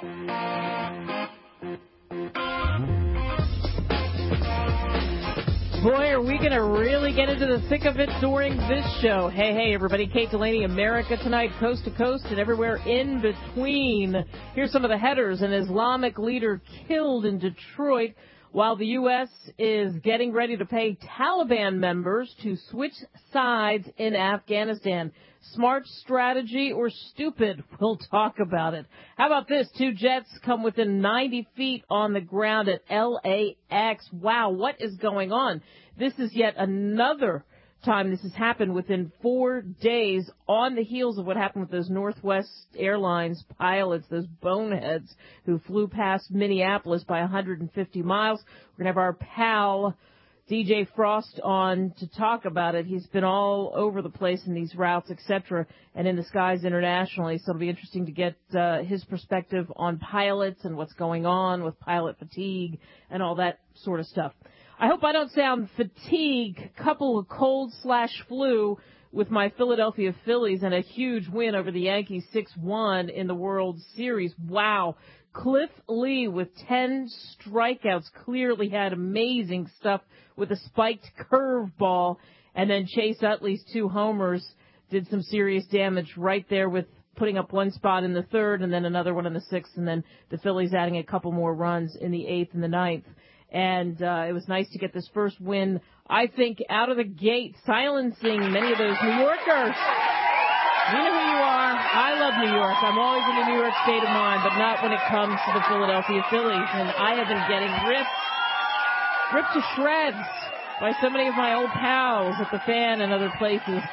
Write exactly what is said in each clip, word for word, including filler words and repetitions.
Boy, are we going to really get into the thick of it during this show. Hey, hey, everybody. Kate Delaney, America Tonight, coast to coast and everywhere in between. Here's some of the headers. An Islamic leader killed in Detroit while the U S is getting ready to pay Taliban members to switch sides in Afghanistan. Smart strategy or stupid? We'll talk about it. How about this? Two jets come within ninety feet on the ground at L A X. Wow, what is going on? This is yet another time this has happened within four days on the heels of what happened with those Northwest Airlines pilots, those boneheads who flew past Minneapolis by one hundred fifty miles. We're going to have our pal D J Frost on to talk about it. He's been all over the place in these routes, et cetera, and in the skies internationally. So it'll be interesting to get uh, his perspective on pilots and what's going on with pilot fatigue and all that sort of stuff. I hope I don't sound fatigued. Couple of cold slash flu with my Philadelphia Phillies and a huge win over the Yankees six one in the World Series. Wow. Cliff Lee with ten strikeouts clearly had amazing stuff with a spiked curveball. And then Chase Utley's two homers did some serious damage right there with putting up one spot in the third and then another one in the sixth. And then the Phillies adding a couple more runs in the eighth and the ninth. And uh, it was nice to get this first win, I think, out of the gate, silencing many of those New Yorkers. You know who you are. I love New York. I'm always in a New York state of mind, but not when it comes to the Philadelphia Phillies. And I have been getting ripped, ripped to shreds by so many of my old pals at the Fan and other places.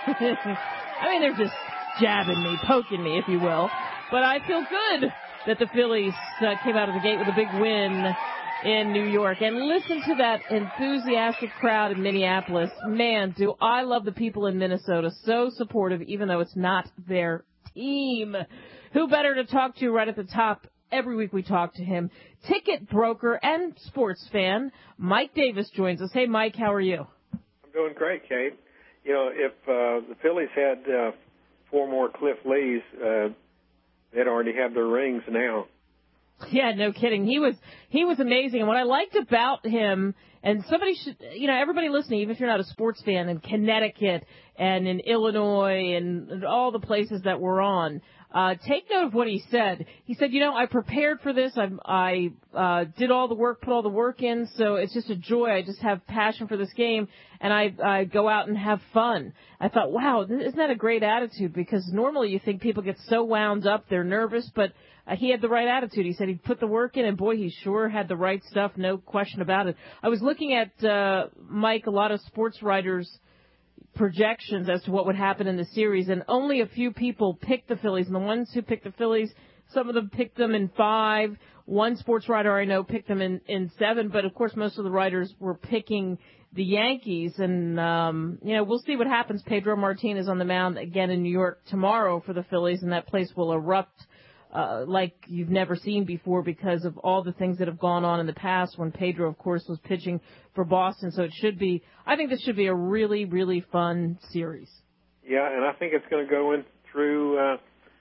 I mean, they're just jabbing me, poking me, if you will. But I feel good that the Phillies uh, came out of the gate with a big win in New York. And listen to that enthusiastic crowd in Minneapolis. Man, do I love the people in Minnesota. So supportive, even though it's not their team. Who better to talk to right at the top? Every week we talk to him. Ticket broker and sports fan, Mike Davis joins us. Hey, Mike, how are you? I'm doing great, Kate. You know, if uh, the Phillies had uh, four more Cliff Lees, uh, they'd already have their rings now. Yeah, no kidding. He was he was amazing. And what I liked about him, and somebody should, you know, everybody listening, even if you're not a sports fan, in Connecticut and in Illinois and, and all the places that we're on, uh, take note of what he said. He said, you know, I prepared for this. I, I uh, did all the work, put all the work in, so it's just a joy. I just have passion for this game, and I, I go out and have fun. I thought, wow, isn't that a great attitude? Because normally you think people get so wound up, they're nervous, but Uh, he had the right attitude. He said he'd put the work in, and boy, he sure had the right stuff, no question about it. I was looking at, uh, Mike, a lot of sports writers' projections as to what would happen in the series, and only a few people picked the Phillies. And the ones who picked the Phillies, some of them picked them in five. One sports writer I know picked them in, in seven, but, of course, most of the writers were picking the Yankees. And, um, you know, we'll see what happens. Pedro Martinez on the mound again in New York tomorrow for the Phillies, and that place will erupt Uh, like you've never seen before because of all the things that have gone on in the past when Pedro, of course, was pitching for Boston. So it should be, I think this should be a really, really fun series. Yeah, and I think it's going to go in through uh,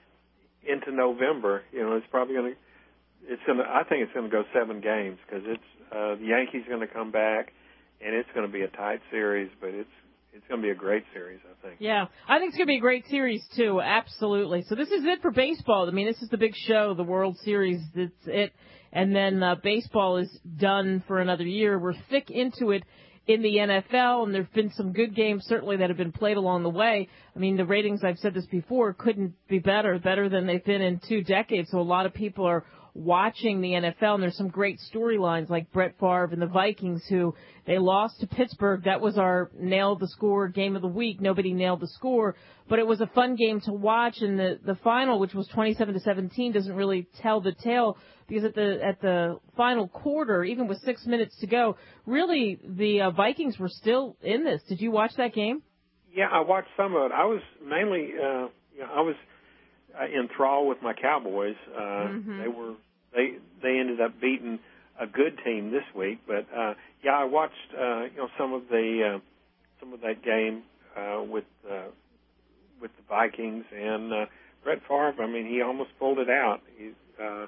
into November. You know, it's probably going to, it's going to, I think it's going to go seven games because it's, uh, the Yankees are going to come back and it's going to be a tight series, but it's, It's going to be a great series, I think. Yeah, I think it's going to be a great series, too, absolutely. So this is it for baseball. I mean, this is the big show, the World Series. That's it. And then uh, baseball is done for another year. We're thick into it in the N F L, and there have been some good games, certainly, that have been played along the way. I mean, the ratings, I've said this before, couldn't be better, better than they've been in two decades. So a lot of people are watching the N F L, and there's some great storylines like Brett Favre and the Vikings, who they lost to Pittsburgh. That was our nail the score game of the week. Nobody nailed the score, but it was a fun game to watch. And the the final, which was twenty-seven to seventeen, doesn't really tell the tale because at the at the final quarter, even with six minutes to go, really the uh, Vikings were still in this. Did you watch that game? Yeah, I watched some of it. I was mainly, uh, you know, I was uh, enthralled with my Cowboys. Uh, mm-hmm. They were. They they ended up beating a good team this week, but uh, yeah, I watched uh, you know some of the uh, some of that game uh, with uh, with the Vikings and uh, Brett Favre. I mean, he almost pulled it out. He, uh, of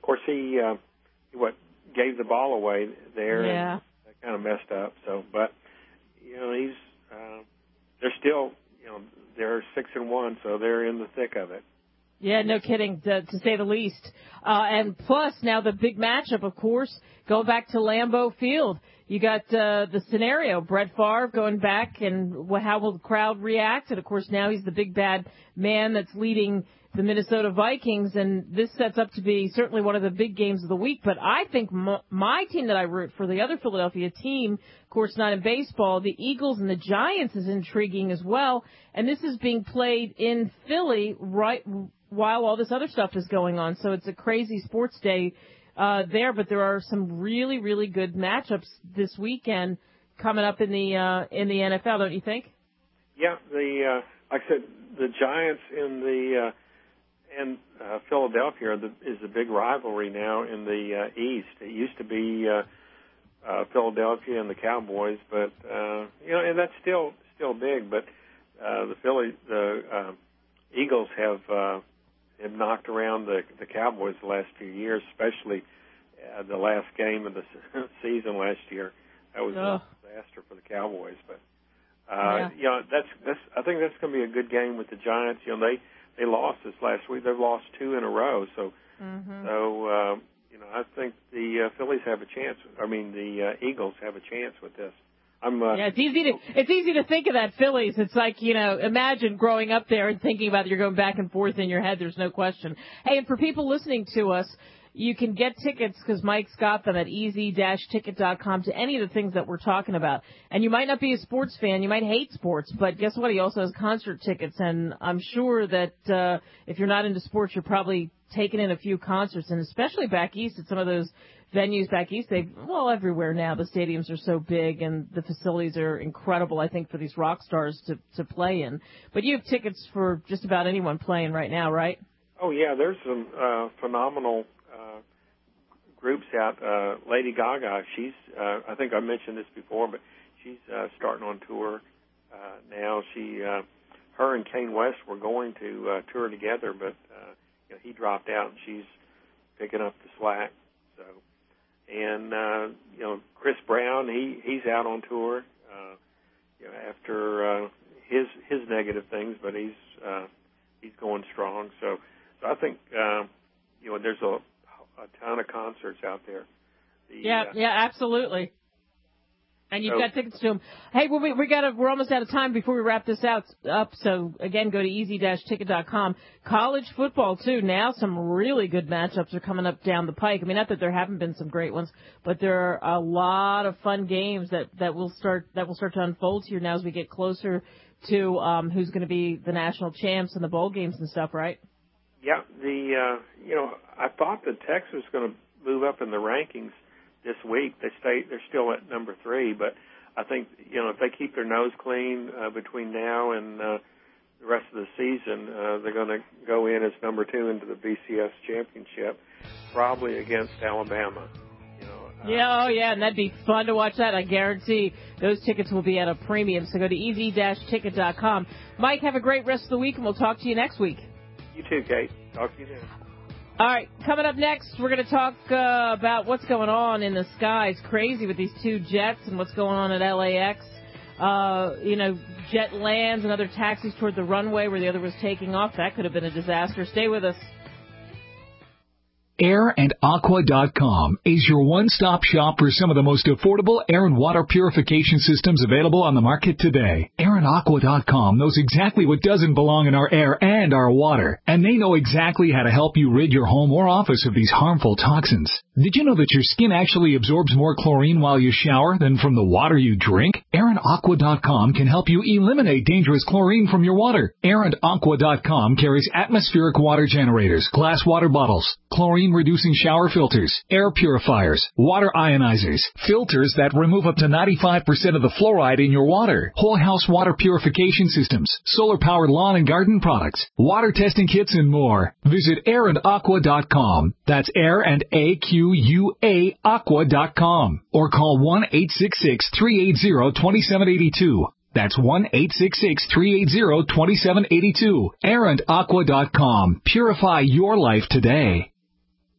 course, he, uh, he what gave the ball away there. Yeah. And that kind of messed up. So, but you know, he's uh, they're still, you know, they're six and one, so they're in the thick of it. Yeah, no kidding, to, to say the least. Uh, and plus, now the big matchup, of course, go back to Lambeau Field. You got uh, the scenario, Brett Favre going back, and how will the crowd react? And, of course, now he's the big bad man that's leading the Minnesota Vikings, and this sets up to be certainly one of the big games of the week. But I think m- my team that I root for, the other Philadelphia team, of course not in baseball, the Eagles and the Giants is intriguing as well. And this is being played in Philly right while all this other stuff is going on. So it's a crazy sports day uh, there, but there are some really, really good matchups this weekend coming up in the uh, in the N F L, don't you think? Yeah, the uh, like I said, the Giants in the uh, and uh, Philadelphia are the, is a big rivalry now in the uh, East. It used to be uh, uh, Philadelphia and the Cowboys, but uh, you know, and that's still still big. But uh, the Philly, the uh, Eagles have uh, have knocked around the the Cowboys the last few years, especially uh, the last game of the season last year. That was oh. a disaster for the Cowboys, but. Uh, yeah. you know, that's, that's, I think that's going to be a good game with the Giants. You know, they, they lost this last week. They've lost two in a row. So, mm-hmm. so, uh, you know, I think the uh, Phillies have a chance. I mean, the uh, Eagles have a chance with this. I'm, uh, yeah, it's easy to, it's easy to think of that Phillies. It's like, you know, imagine growing up there and thinking about it. You're going back and forth in your head. There's no question. Hey, and for people listening to us, you can get tickets because Mike's got them at easy dash ticket dot com to any of the things that we're talking about. And you might not be a sports fan. You might hate sports. But guess what? He also has concert tickets. And I'm sure that uh, if you're not into sports, you're probably taking in a few concerts. And especially back east at some of those venues back east, they well, everywhere now. The stadiums are so big and the facilities are incredible, I think, for these rock stars to, to play in. But you have tickets for just about anyone playing right now, right? Oh, yeah. There's some uh, phenomenal groups out. Uh, Lady Gaga, she's, uh, I think I mentioned this before, but she's uh, starting on tour uh, now. She, uh, her and Kanye West were going to uh, tour together, but uh, you know, he dropped out, and she's picking up the slack. So, and uh, you know, Chris Brown, he he's out on tour. Uh, you know, after uh, his his negative things, but he's uh, he's going strong. So, so I think uh, you know, there's a a ton of concerts out there. The, yeah, uh, yeah, absolutely. And you've so, got tickets to them. Hey, well, we we got to, we're almost out of time before we wrap this out up. So again, go to easy dash ticket dot com. College football too. Now some really good matchups are coming up down the pike. I mean, not that there haven't been some great ones, but there are a lot of fun games that that will start that will start to unfold here now as we get closer to um, who's going to be the national champs and the bowl games and stuff, right? Yeah, the uh, you know, I thought that Texas was going to move up in the rankings this week. They stay, they're still at number three, but I think, you know, if they keep their nose clean uh, between now and uh, the rest of the season, uh, they're going to go in as number two into the B C S championship, probably against Alabama. You know, uh, yeah, oh yeah, and that'd be fun to watch that. I guarantee those tickets will be at a premium. So go to easy dash ticket dot com. Mike, have a great rest of the week, and we'll talk to you next week. You too, Kate. Talk to you then. All right, coming up next, we're going to talk uh, about what's going on in the skies. Crazy with these two jets and what's going on at L A X. Uh, you know, jet lands, another taxis toward the runway where the other was taking off. That could have been a disaster. Stay with us. air and aqua dot com is your one-stop shop for some of the most affordable air and water purification systems available on the market today. air and aqua dot com knows exactly what doesn't belong in our air and our water, and they know exactly how to help you rid your home or office of these harmful toxins. Did you know that your skin actually absorbs more chlorine while you shower than from the water you drink? air and aqua dot com can help you eliminate dangerous chlorine from your water. air and aqua dot com carries atmospheric water generators, glass water bottles, chlorine-reducing shower filters, air purifiers, water ionizers, filters that remove up to ninety-five percent of the fluoride in your water, whole house water purification systems, solar-powered lawn and garden products, water testing kits, and more. Visit air and aqua dot com. That's air and A Q U A aqua dot com. Or call one eight six six, three eight zero, two seven eight two. That's one eight six six, three eight zero, two seven eight two. air and aqua dot com. Purify your life today.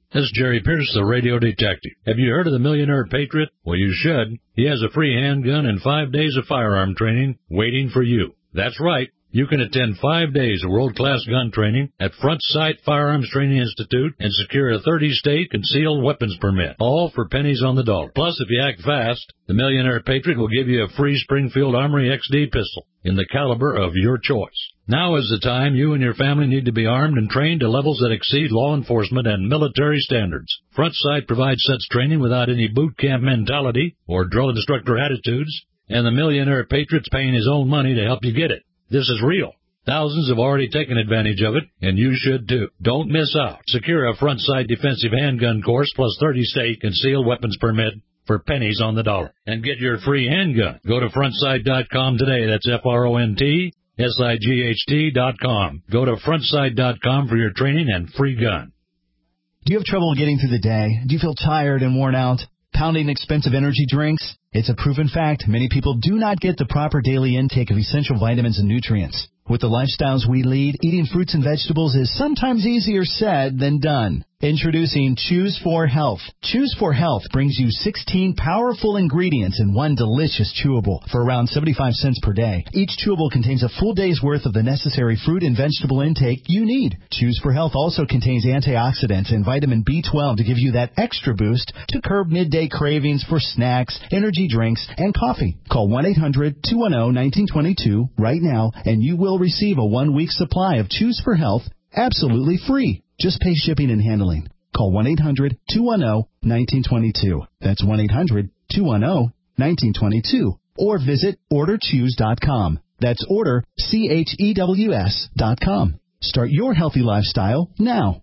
This is Jerry Pierce, the radio detective. Have you heard of the Millionaire Patriot? Well, you should. He has a free handgun and five days of firearm training waiting for you. That's right. You can attend five days of world-class gun training at Front Sight Firearms Training Institute and secure a thirty-state concealed weapons permit, all for pennies on the dollar. Plus, if you act fast, the Millionaire Patriot will give you a free Springfield Armory X D pistol in the caliber of your choice. Now is the time you and your family need to be armed and trained to levels that exceed law enforcement and military standards. Front Sight provides such training without any boot camp mentality or drill instructor attitudes, and the Millionaire Patriot's paying his own money to help you get it. This is real. Thousands have already taken advantage of it, and you should too. Don't miss out. Secure a Front Sight defensive handgun course plus thirty-state concealed weapons permit for pennies on the dollar. And get your free handgun. Go to front sight dot com today. That's F R O N T S I G H T dot com. Go to front sight dot com for your training and free gun. Do you have trouble getting through the day? Do you feel tired and worn out? Pounding expensive energy drinks? It's a proven fact. Many people do not get the proper daily intake of essential vitamins and nutrients. With the lifestyles we lead, eating fruits and vegetables is sometimes easier said than done. Introducing Choose four Health. Choose four Health brings you sixteen powerful ingredients in one delicious chewable for around seventy-five cents per day. Each chewable contains a full day's worth of the necessary fruit and vegetable intake you need. Choose four Health also contains antioxidants and vitamin B twelve to give you that extra boost to curb midday cravings for snacks, energy drinks, and coffee. Call one eight hundred two one zero one nine two two right now and you will receive a one-week supply of Choose four Health absolutely free. Just pay shipping and handling. Call one eight hundred two one zero one nine two two. That's one eight hundred two one zero one nine two two. Or visit order choose dot com. That's order, C H E W S dot com. Start your healthy lifestyle now.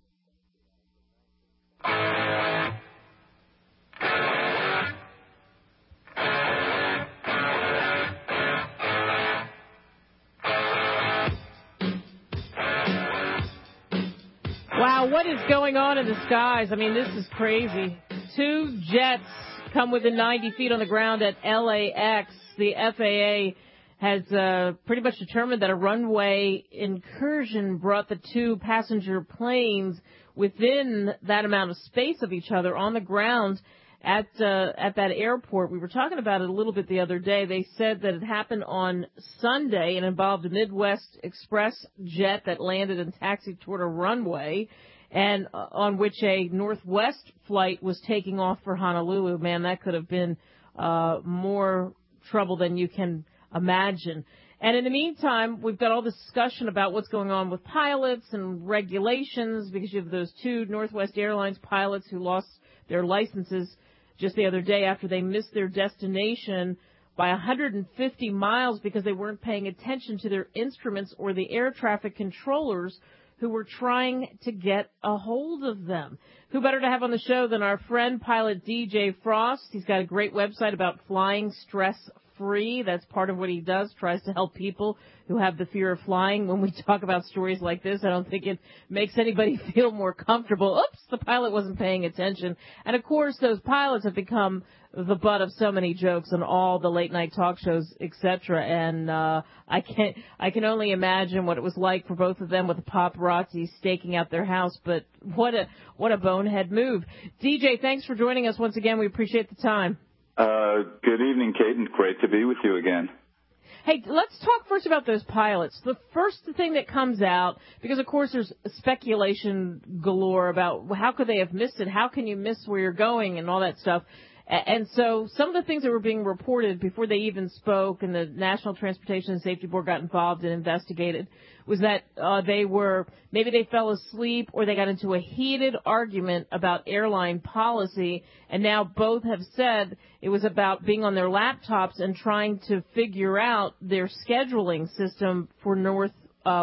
Wow, what is going on in the skies? I mean, this is crazy. Two jets come within ninety feet on the ground at L A X. The F A A has uh, pretty much determined that a runway incursion brought the two passenger planes within that amount of space of each other on the ground at uh, at that airport. We were talking about it a little bit the other day. They said that it happened on Sunday and involved a Midwest Express jet that landed and taxied toward a runway, and uh, on which a Northwest flight was taking off for Honolulu. Man, that could have been uh, more trouble than you can imagine. And in the meantime, we've got all this discussion about what's going on with pilots and regulations, because you have those two Northwest Airlines pilots who lost their licenses just the other day after they missed their destination by one hundred fifty miles because they weren't paying attention to their instruments or the air traffic controllers who were trying to get a hold of them. Who better to have on the show than our friend pilot D J Frost? He's got a great website about flying stress-free. That's part of what he does, tries to help people who have the fear of flying. When we talk about stories like this, I don't think it makes anybody feel more comfortable. Oops, the pilot wasn't paying attention. And, of course, those pilots have become the butt of so many jokes on all the late-night talk shows, et cetera. And uh, I can I can only imagine what it was like for both of them with the paparazzi staking out their house. But what a what a bonehead move. D J, thanks for joining us once again. We appreciate the time. Uh, good evening, Kate, and great to be with you again. Hey, let's talk first about those pilots. The first thing that comes out, because, of course, there's speculation galore about how could they have missed it, how can you miss where you're going, and all that stuff. And so some of the things that were being reported before they even spoke and the National Transportation and Safety Board got involved and investigated was that uh, they were, maybe they fell asleep or they got into a heated argument about airline policy, and now both have said it was about being on their laptops and trying to figure out their scheduling system for Northwest.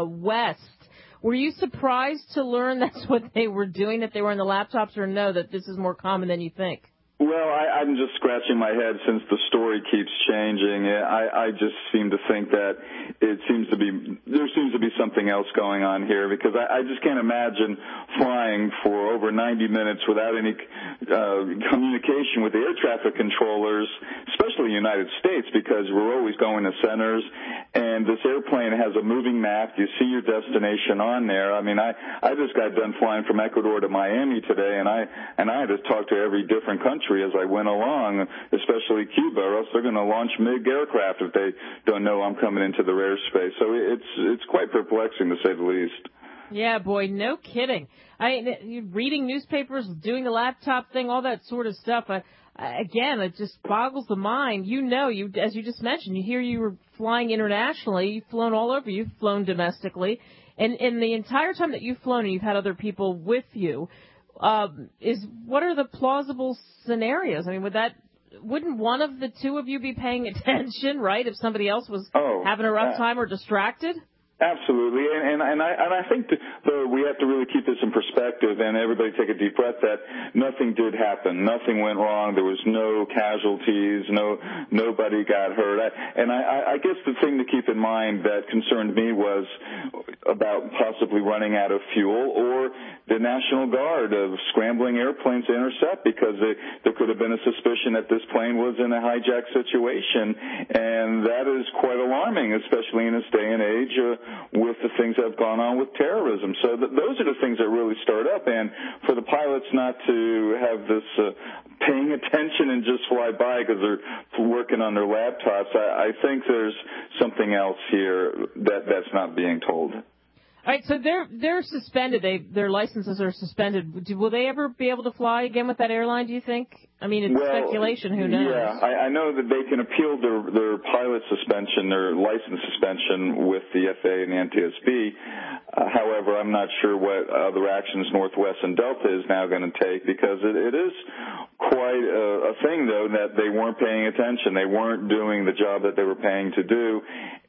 Uh, were you surprised to learn that's what they were doing, that they were on the laptops, or no, that this is more common than you think? Well, I, I'm just scratching my head since the story keeps changing. I, I just seem to think that it seems to be, there seems to be something else going on here because I, I just can't imagine flying for over ninety minutes without any uh, communication with the air traffic controllers, especially the United States, because we're always going to centers, and this airplane has a moving map. You see your destination on there. I mean, I, I just got done flying from Ecuador to Miami today, and I, and I had to talk to every different country as I went along, especially Cuba, or else they're going to launch MiG aircraft if they don't know I'm coming into their airspace. So it's it's quite perplexing, to say the least. Yeah, boy, no kidding. I reading newspapers, doing the laptop thing, all that sort of stuff. I, again, it just boggles the mind. You know, you as you just mentioned, you hear you were flying internationally. You've flown all over. You've flown domestically, and in the entire time that you've flown, and you've had other people with you. Um, is what are the plausible scenarios? I mean, would that wouldn't one of the two of you be paying attention, right? If somebody else was oh, having a rough uh, time or distracted? Absolutely, and and, and I and I think that, though, we have to really keep this in perspective, and everybody take a deep breath. That nothing did happen, nothing went wrong. There was no casualties, no nobody got hurt. I, and I, I guess the thing to keep in mind that concerned me was about possibly running out of fuel, or the National Guard of scrambling airplanes to intercept, because it, there could have been a suspicion that this plane was in a hijack situation, and that is quite alarming, especially in this day and age. Uh, with the things that have gone on with terrorism. So th- those are the things that really start up. And for the pilots not to have this uh, paying attention and just fly by because they're working on their laptops, I, I think there's something else here that that's not being told. All right, so they're they're suspended. They their licenses are suspended. Will they ever be able to fly again with that airline, do you think? I mean, it's well, speculation. Who knows? Yeah, I, I know that they can appeal their their pilot suspension, their license suspension with the F A A and the N T S B. Uh, however, I'm not sure what other actions Northwest and Delta is now going to take, because it, it is quite a, a thing, though, that they weren't paying attention. They weren't doing the job that they were paying to do.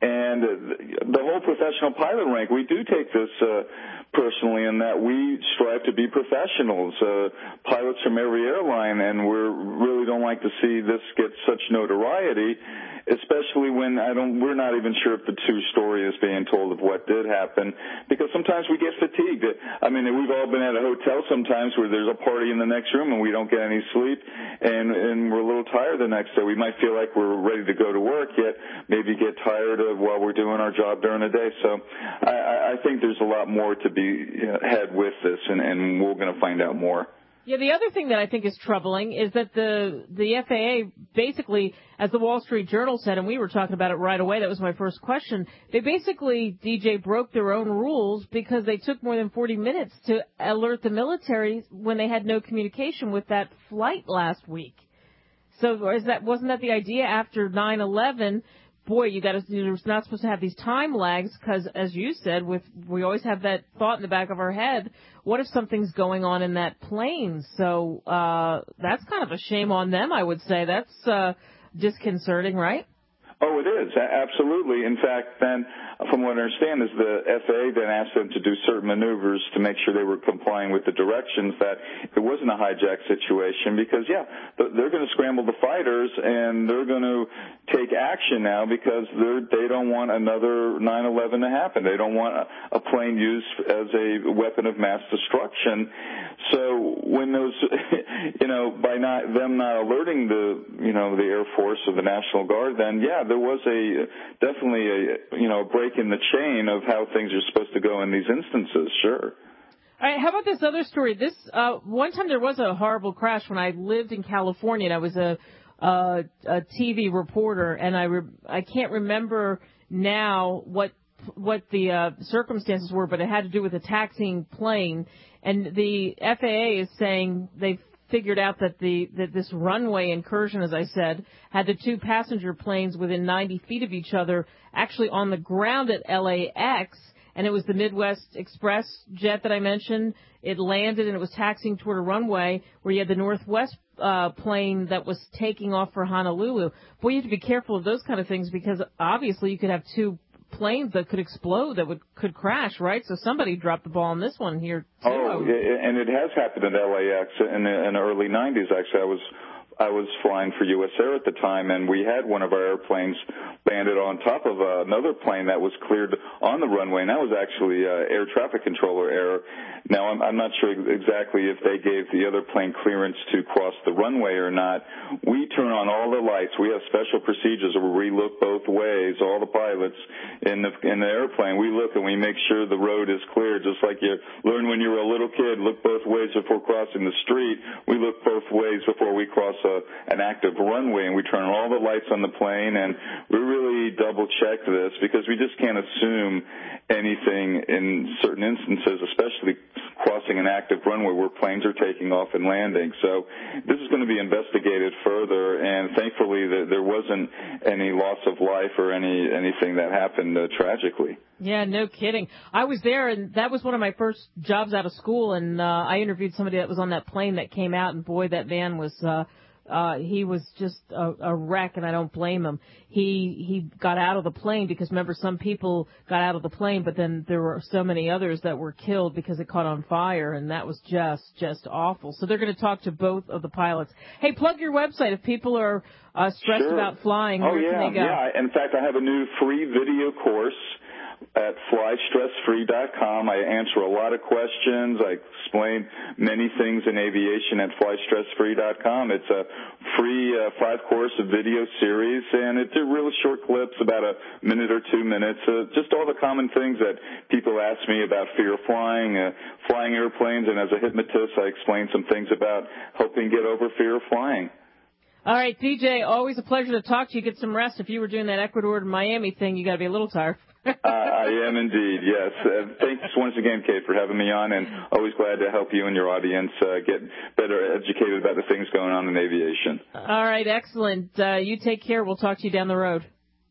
And the whole professional pilot rank, we do take this uh, personally in that we strive to be professionals, uh, pilots from every airline, and we really don't like to see this get such notoriety, especially when I don't, we're not even sure if the true story is being told of what did happen, because sometimes we get fatigued. I mean, we've all been at a hotel sometimes where there's a party in the next room and we don't get any sleep, and, and we're a little tired the next day. We might feel like we're ready to go to work, yet maybe get tired of while we're doing our job during the day. So I, I think there's a lot more to be had with this, and, and we're going to find out more. Yeah, the other thing that I think is troubling is that the the F A A basically, as the Wall Street Journal said, and we were talking about it right away, that was my first question, they basically, D J, broke their own rules because they took more than forty minutes to alert the military when they had no communication with that flight last week. So is that wasn't that the idea after nine eleven? Boy, you got to, you're not supposed to have these time lags because, as you said, with we always have that thought in the back of our head, what if something's going on in that plane? So uh, that's kind of a shame on them, I would say. That's uh, disconcerting, right? Oh, it is, absolutely. In fact, then, from what I understand, is the F A A then asked them to do certain maneuvers to make sure they were complying with the directions, that it wasn't a hijack situation, because, yeah, they're going to scramble the fighters, and they're going to take action now because they're, they don't want another nine eleven to happen. They don't want a, a plane used as a weapon of mass destruction. So when those, you know, by not them not alerting the, you know, the Air Force or the National Guard, then, yeah, there was a definitely a you know break in the chain of how things are supposed to go in these instances. Sure. All right, how about this other story? This uh, one time there was a horrible crash when I lived in California, and I was a a, a T V reporter, and I re- I can't remember now what what the uh, circumstances were, but it had to do with a taxiing plane, and the F A A is saying they've figured out that the that this runway incursion, as I said, had the two passenger planes within ninety feet of each other, actually on the ground at L A X, and it was the Midwest Express jet that I mentioned. It landed and it was taxiing toward a runway where you had the Northwest uh, plane that was taking off for Honolulu. Boy, you have to be careful of those kind of things, because obviously you could have two planes that could explode, that would could crash, right? So somebody dropped the ball on this one here, too. Oh, and it has happened at L A X in the, in the early nineties, actually. I was I was flying for U S Air at the time, and we had one of our airplanes landed on top of uh, another plane that was cleared on the runway, and that was actually uh, air traffic controller error. Now, I'm, I'm not sure exactly if they gave the other plane clearance to cross the runway or not. We turn on all the lights. We have special procedures where we look both ways, all the pilots in the in the airplane. We look and we make sure the road is clear, just like you learned when you were a little kid, look both ways before crossing the street. We look both ways before we cross a, an active runway, and we turn on all the lights on the plane, and we really double-check this because we just can't assume anything in certain instances, especially crossing an active runway where planes are taking off and landing. So this is going to be investigated further, and thankfully there wasn't any loss of life or any anything that happened uh, tragically. Yeah, no kidding. I was there, and that was one of my first jobs out of school, and uh, I interviewed somebody that was on that plane that came out, and boy, that man was, uh, uh, he was just a, a wreck, and I don't blame him. He he got out of the plane because, remember, some people got out of the plane, but then there were so many others that were killed because it caught on fire, and that was just, just awful. So they're going to talk to both of the pilots. Hey, plug your website if people are uh, stressed Sure. about flying. Oh, Where yeah, can they go? yeah. In fact, I have a new free video course at fly stress free dot com. I answer a lot of questions. I explain many things in aviation at fly stress free dot com. It's a free uh, five-course video series, and it's really short clips, about a minute or two minutes, uh, just all the common things that people ask me about fear of flying, uh, flying airplanes, and as a hypnotist, I explain some things about helping get over fear of flying. All right, D J, always a pleasure to talk to you. Get some rest. If you were doing that Ecuador to Miami thing, you got to be a little tired. uh, I am indeed, yes. Uh, thanks once again, Kate, for having me on, and always glad to help you and your audience uh, get better educated about the things going on in aviation. All right, excellent. Uh, you take care. We'll talk to you down the road.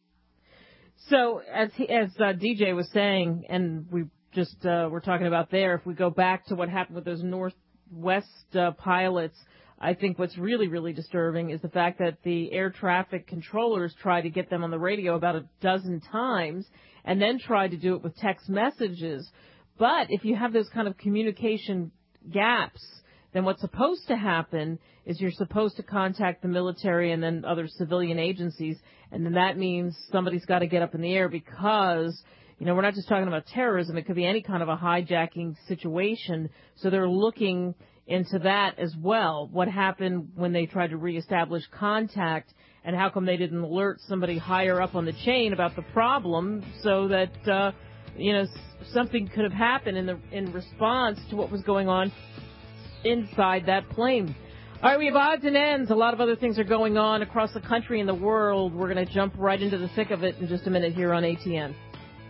So, as he, as uh, D J was saying, and we just uh, were talking about there, if we go back to what happened with those Northwest uh, pilots, I think what's really, really disturbing is the fact that the air traffic controllers tried to get them on the radio about a dozen times and then tried to do it with text messages. But if you have those kind of communication gaps, then what's supposed to happen is you're supposed to contact the military and then other civilian agencies, and then that means somebody's got to get up in the air because, you know, we're not just talking about terrorism. It could be any kind of a hijacking situation. So they're looking into that as well. What happened when they tried to reestablish contact, and how come they didn't alert somebody higher up on the chain about the problem so that, uh, you know, something could have happened in the in response to what was going on inside that plane. All right, we have odds and ends. A lot of other things are going on across the country and the world. We're going to jump right into the thick of it in just a minute here on A T N.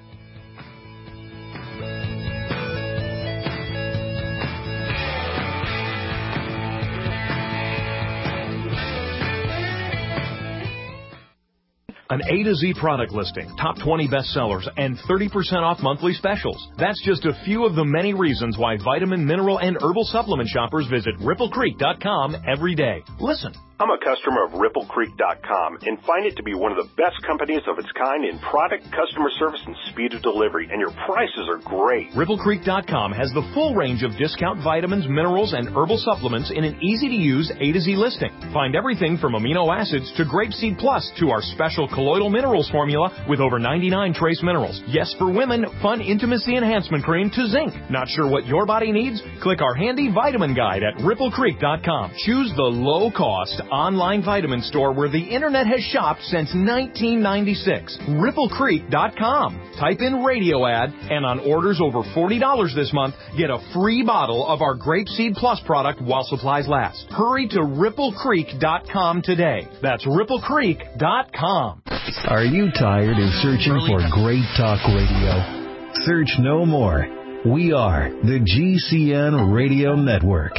An A to Z product listing, top twenty bestsellers, and thirty percent off monthly specials. That's just a few of the many reasons why vitamin, mineral, and herbal supplement shoppers visit Ripple Creek dot com every day. Listen. I'm a customer of Ripple Creek dot com and find it to be one of the best companies of its kind in product, customer service, and speed of delivery, and your prices are great. Ripple Creek dot com has the full range of discount vitamins, minerals, and herbal supplements in an easy-to-use A to Z listing. Find everything from amino acids to Grapeseed Plus to our special colloidal minerals formula with over ninety-nine trace minerals. Yes, for women, fun intimacy enhancement cream to zinc. Not sure what your body needs? Click our handy vitamin guide at Ripple Creek dot com. Choose the low-cost online vitamin store where the internet has shopped since nineteen ninety-six. Ripple Creek dot com. Type in radio ad, and on orders over forty dollars this month, get a free bottle of our Grapeseed Plus product while supplies last. Hurry to Ripple Creek dot com today. That's Ripple Creek dot com. Are you tired of searching for great talk radio? Search no more. We are the G C N Radio Network.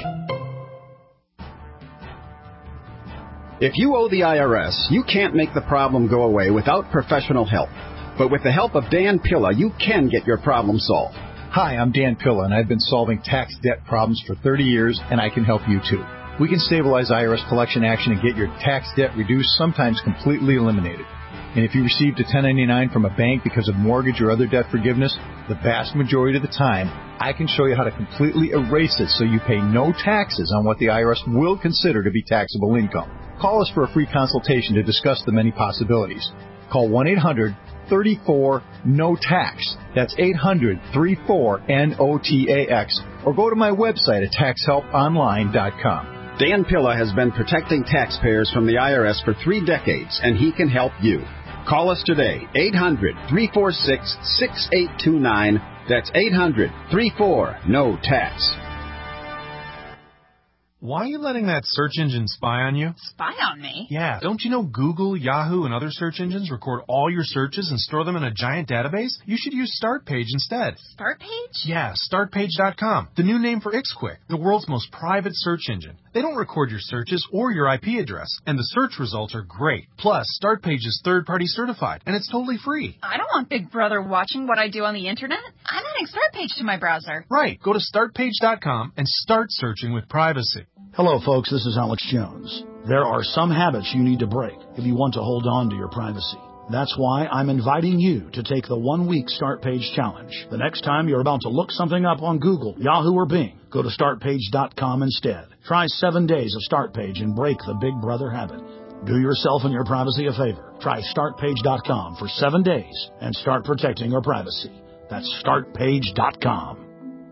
If you owe the I R S, you can't make the problem go away without professional help. But with the help of Dan Pilla, you can get your problem solved. Hi, I'm Dan Pilla, and I've been solving tax debt problems for thirty years, and I can help you too. We can stabilize I R S collection action and get your tax debt reduced, sometimes completely eliminated. And if you received a ten ninety-nine from a bank because of mortgage or other debt forgiveness, the vast majority of the time, I can show you how to completely erase it so you pay no taxes on what the I R S will consider to be taxable income. Call us for a free consultation to discuss the many possibilities. Call one eight hundred thirty-four N O T A X. That's eight hundred thirty-four N O T A X. Or go to my website at tax help online dot com. Dan Pilla has been protecting taxpayers from the I R S for three decades, and he can help you. Call us today, eight hundred three four six six eight two nine. That's eight hundred three four N O T A X. Why are you letting that search engine spy on you? Spy on me? Yeah. Don't you know Google, Yahoo, and other search engines record all your searches and store them in a giant database? You should use StartPage instead. StartPage? Yeah, start page dot com. The new name for IxQuick, the world's most private search engine. They don't record your searches or your I P address, and the search results are great. Plus, StartPage is third-party certified, and it's totally free. I don't want Big Brother watching what I do on the Internet. I'm adding StartPage to my browser. Right. Go to start page dot com and start searching with privacy. Hello, folks. This is Alex Jones. There are some habits you need to break if you want to hold on to your privacy. That's why I'm inviting you to take the one-week Start Page Challenge. The next time you're about to look something up on Google, Yahoo, or Bing, go to start page dot com instead. Try seven days of Start Page and break the Big Brother habit. Do yourself and your privacy a favor. Try start page dot com for seven days and start protecting your privacy. That's start page dot com.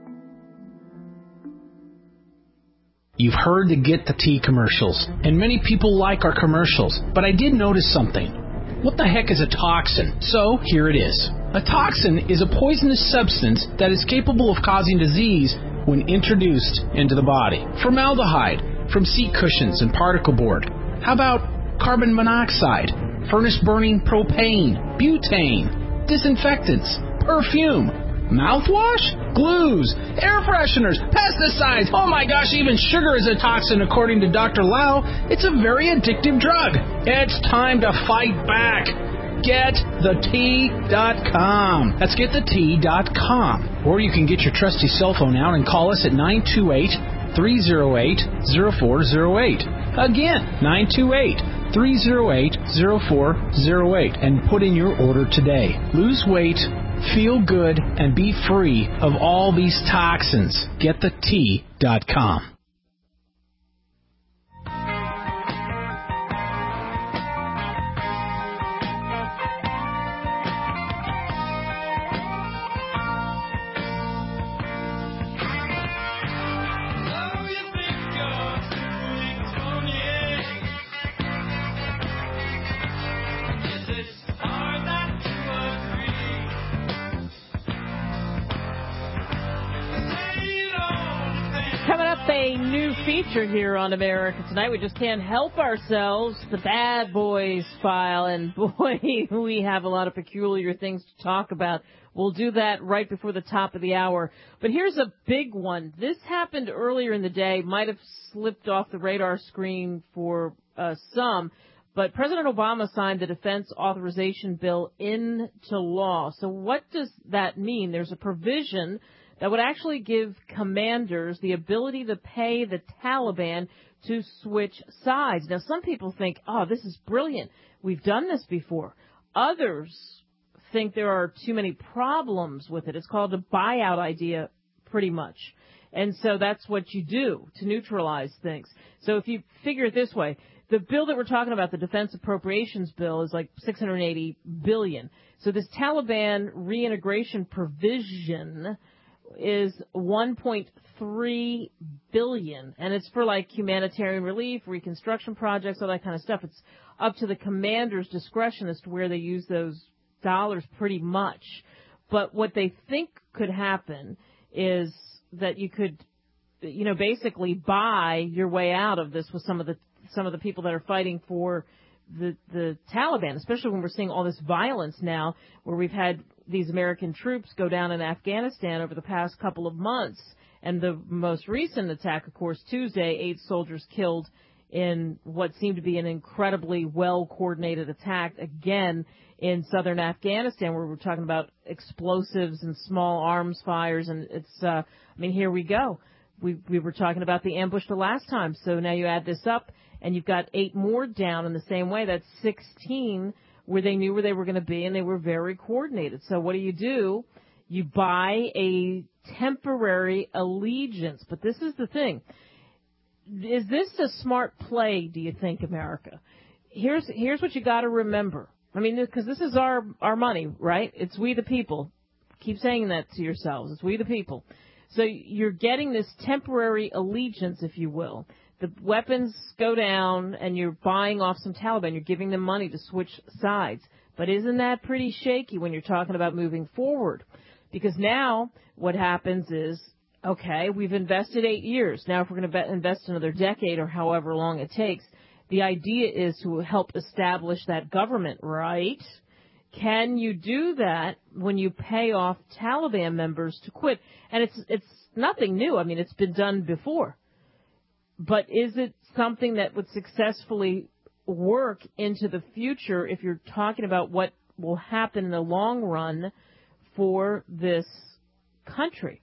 You've heard the Get the Tea commercials, and many people like our commercials, but I did notice something. What the heck is a toxin? So, here it is. A toxin is a poisonous substance that is capable of causing disease when introduced into the body. Formaldehyde from seat cushions and particle board. How about carbon monoxide, furnace-burning propane, butane, disinfectants, perfume, mouthwash, glues, air fresheners, pesticides. Oh my gosh, even sugar is a toxin according to Doctor Lau. It's a very addictive drug. It's time to fight back. get the tea dot com. That's get the tea dot com. Or you can get your trusty cell phone out and call us at nine two eight, three oh eight, oh four oh eight. Again, nine two eight, three oh eight, oh four oh eight. And put in your order today. Lose weight, feel good, and be free of all these toxins. get the tea dot com. A new feature here on America Tonight. We just can't help ourselves. The Bad Boys File. And boy, we have a lot of peculiar things to talk about. We'll do that right before the top of the hour. But here's a big one. This happened earlier in the day. Might have slipped off the radar screen for uh, some. But President Obama signed the Defense Authorization Bill into law. So what does that mean? There's a provision that would actually give commanders the ability to pay the Taliban to switch sides. Now, some people think, oh, this is brilliant. We've done this before. Others think there are too many problems with it. It's called a buyout idea, pretty much. And so that's what you do to neutralize things. So if you figure it this way, the bill that we're talking about, the Defense Appropriations Bill, is like six hundred eighty billion dollars. So this Taliban reintegration provision is one point three billion dollars, and it's for like humanitarian relief, reconstruction projects, all that kind of stuff. It's up to the commander's discretion as to where they use those dollars pretty much. But what they think could happen is that you could, you know, basically buy your way out of this with some of the some of the people that are fighting for the the Taliban, especially when we're seeing all this violence now, where we've had these American troops go down in Afghanistan over the past couple of months. And the most recent attack, of course, Tuesday, eight soldiers killed in what seemed to be an incredibly well-coordinated attack, again, in southern Afghanistan, where we're talking about explosives and small arms fires. And it's, uh, I mean, here we go. We, we were talking about the ambush the last time. So now you add this up, and you've got eight more down in the same way. That's sixteen where they knew where they were going to be, and they were very coordinated. So what do you do? You buy a temporary allegiance. But this is the thing. is this a smart play, do you think, America? Here's here's what you got to remember. I mean, because this is our, our money, right? It's we the people. Keep saying that to yourselves. It's we the people. So you're getting this temporary allegiance, if you will. The weapons go down, and you're buying off some Taliban. You're giving them money to switch sides. But isn't that pretty shaky when you're talking about moving forward? Because now what happens is, okay, we've invested eight years. Now if we're going to invest another decade or however long it takes, the idea is to help establish that government, right? Can you do that when you pay off Taliban members to quit? And it's it's nothing new. I mean, it's been done before. But is it something that would successfully work into the future if you're talking about what will happen in the long run for this country?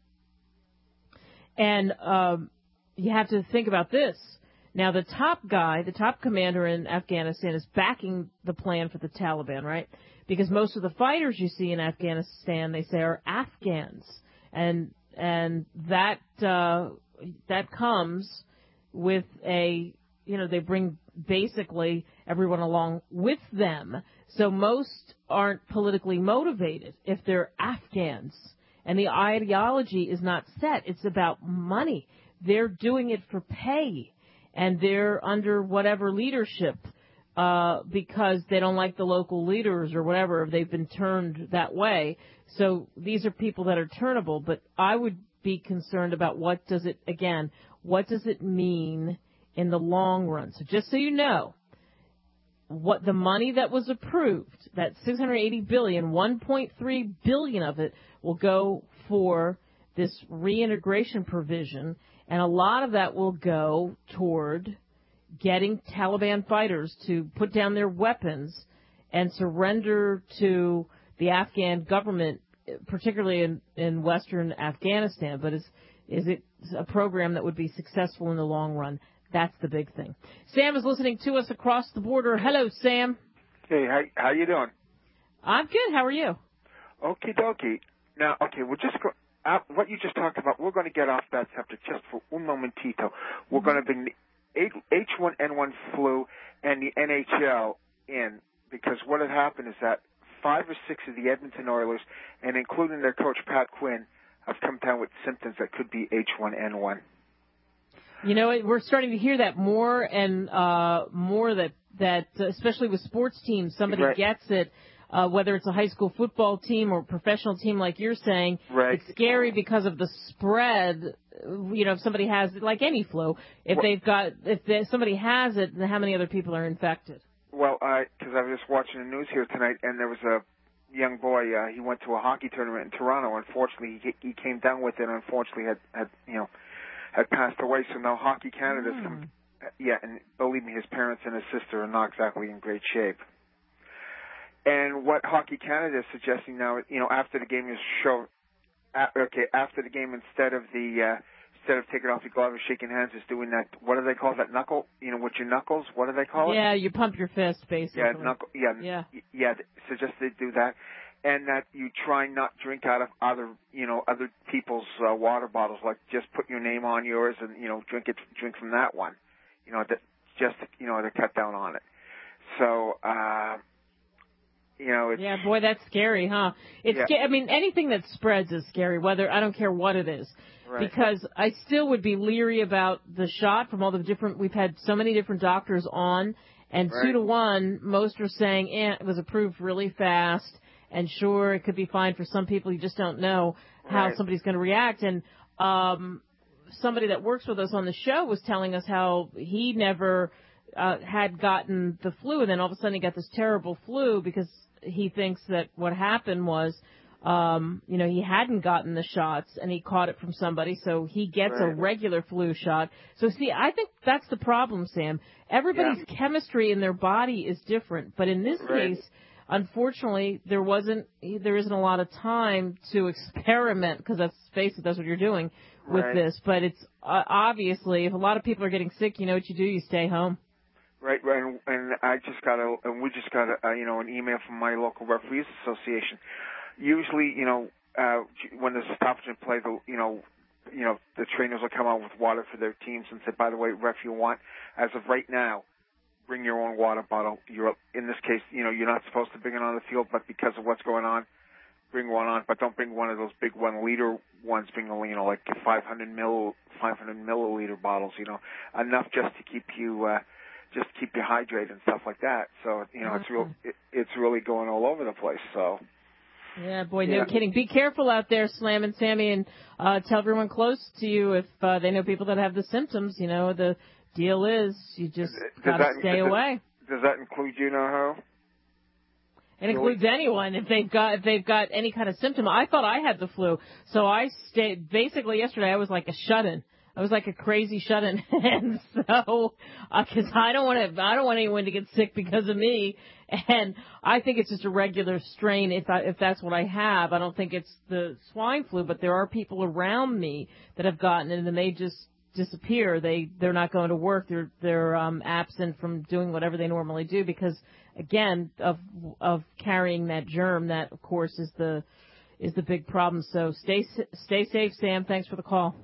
And um, you have to think about this. Now, the top guy, the top commander in Afghanistan is backing the plan for the Taliban, right? Because most of the fighters you see in Afghanistan, they say, are Afghans. And and that uh, that comes with a, you know, they bring basically everyone along with them. So most aren't politically motivated if they're Afghans. And the ideology is not set. It's about money. They're doing it for pay. And they're under whatever leadership uh, because they don't like the local leaders or whatever. They've been turned that way. So these are people that are turnable. But I would be concerned about what does it, again, what does it mean in the long run? So just so you know, what the money that was approved, that six hundred eighty billion dollars, one point three billion dollars of it will go for this reintegration provision. And a lot of that will go toward getting Taliban fighters to put down their weapons and surrender to the Afghan government, particularly in, in western Afghanistan. But is, is it a program that would be successful in the long run? That's the big thing. Sam is listening to us across the border. Hello, Sam. Hey, how, how you doing? I'm good. How are you? Okie dokie. Now, okay, we'll just go... Uh, what you just talked about, we're going to get off that subject just for un momentito. We're going to bring the H one N one flu and the N H L in, because what had happened is that five or six of the Edmonton Oilers, and including their coach Pat Quinn, have come down with symptoms that could be H one N one. You know, we're starting to hear that more and uh, more, that, that especially with sports teams, somebody right. gets it. Uh, whether it's a high school football team or a professional team, like you're saying, right. It's scary because of the spread. You know, if somebody has it, like any flu, if well, they've got, if they, somebody has it, then how many other people are infected? Well, because I, I was just watching the news here tonight, and there was a young boy. Uh, he went to a hockey tournament in Toronto. Unfortunately, he, he came down with it. Unfortunately, had, had you know had passed away. So now Hockey Canada's, mm. come, yeah, and believe me, his parents and his sister are not exactly in great shape. And what Hockey Canada is suggesting now, you know, after the game is show, uh, okay, after the game, instead of the uh, instead of taking off your glove and shaking hands, is doing that. What do they call that? Knuckle? You know, with your knuckles. What do they call it? Yeah, you pump your fist, basically. Yeah, knuckle. Yeah, yeah. yeah. Suggest they do that, and that you try not drink out of other, you know, other people's uh, water bottles. Like just put your name on yours, and you know, drink it, drink from that one. You know, that just you know to cut down on it. So. uh You know, it's, yeah, boy, that's scary, huh? It's, yeah. sca- I mean, anything that spreads is scary. Whether I don't care what it is, right. because I still would be leery about the shot from all the different. We've had so many different doctors on, and right. two to one, most are saying eh, it was approved really fast, and sure, it could be fine for some people. You just don't know how right. somebody's going to react. And um, somebody that works with us on the show was telling us how he never uh, had gotten the flu, and then all of a sudden he got this terrible flu because he thinks that what happened was, um, you know, he hadn't gotten the shots and he caught it from somebody, so he gets right. a regular flu shot. So, see, I think that's the problem, Sam. Everybody's yeah. chemistry in their body is different, but in this right. case, unfortunately, there wasn't, there isn't a lot of time to experiment, because let's face it, that's what you're doing with right. this. But it's uh, obviously, if a lot of people are getting sick, you know what you do? You stay home. Right, right, and, and I just got a, and we just got a, you know, an email from my local referees association. Usually, you know, uh, when there's a stoppage in play, the, you know, you know, the trainers will come out with water for their teams and say, by the way, ref, you want, as of right now, bring your own water bottle. You're, in this case, you know, you're not supposed to bring it on the field, but because of what's going on, bring one on, but don't bring one of those big one-liter ones, bring, you know, like five hundred milliliter bottles, you know, enough just to keep you, uh, just to keep you hydrated and stuff like that. So, you know, mm-hmm. it's real, it, it's really going all over the place, so. Yeah, boy, yeah. no kidding. Be careful out there, Slam and Sammy, and uh, tell everyone close to you if uh, they know people that have the symptoms. You know, the deal is you just got to stay does, away. Does that include you, know It includes anyone if they've got if they've got any kind of symptom. I thought I had the flu, so I stayed. Basically, yesterday I was like a shut-in. I was like a crazy shut-in, and so because uh, I don't want to, I don't want anyone to get sick because of me. And I think it's just a regular strain. If I, if that's what I have, I don't think it's the swine flu. But there are people around me that have gotten it, and then they just disappear. They they're not going to work. They're they're um, absent from doing whatever they normally do because, again, of of carrying that germ. That of course is the is the big problem. So stay stay safe, Sam. Thanks for the call.